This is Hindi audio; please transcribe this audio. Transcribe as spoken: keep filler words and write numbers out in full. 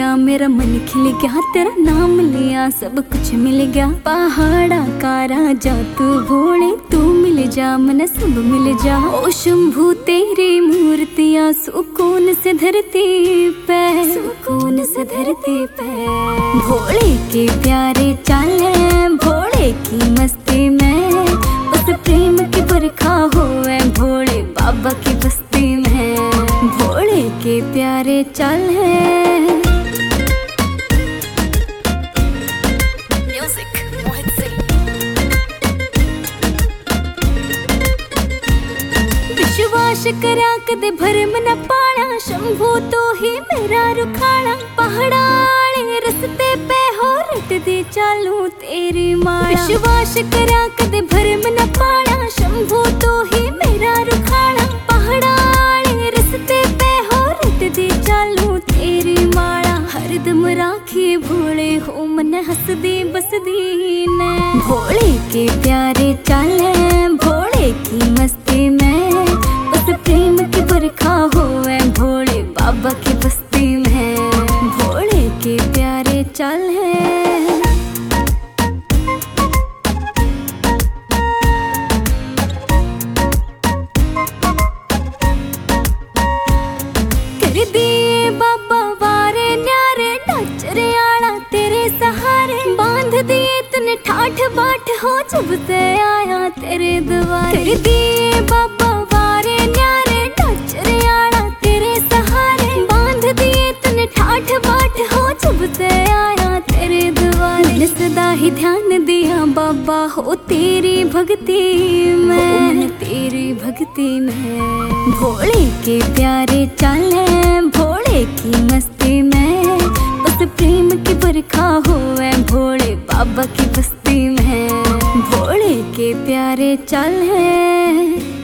गया, मेरा मन खिल गया, तेरा नाम लिया सब कुछ मिल गया। पहाड़ा का राजा तू भोले, तू मिल जा मन सब मिल जा। ओ शंभू तेरी मूर्तियाँ सुकून से धरती पे, सुकून से धरती पे। भोले के प्यारे चाले, भोले की मस्ती में, बस प्रेम की बरखा होवे भोले बाबा की बस्ती में। भोले के प्यारे चाल है। म्यूजिक मोहित सिंह। विश्वास करा कदे भरम न पाना, शंभू तो ही मेरा रुखाना। पहाड़ाले रस्ते पे हो रट दी चालू तेरी माला। विश्वास करा कदे भरम न पाना, शंभू तो ही मेरा रुखाना। पहाड़ाले रस्ते पे हो रट दी चालू तेरी माला। हरदम राखी भोले हो मन हंसदी बसदी ने। भोले के प्यारे चाले, भोले की मस्ती में, बस प्रेम की बरखा होवे भोले बाबा की बस्ती में। भोले के प्यारे चाल है। कर दिए बाबा वारे न्यारे, नचरे आला तेरे सहारे। बांध दिए तने ठाठ बाट हो जब से आया तेरे द्वारे। कर दिए बाबा वारे न्यारे, नचरे आला तेरे सहारे। बांध दिए तने ठाठ बाट हो जब से आया तेरे द्वारे। सदा ही ध्यान दिया बाबा हो तेरी भक्ति में, तेरी भक्ति में। भोले के प्यारे चाले, भोले की मस्ती में, बस प्रेम की बरखा होवे भोले बाबा की बस्ती में। भोले के प्यारे चाल है।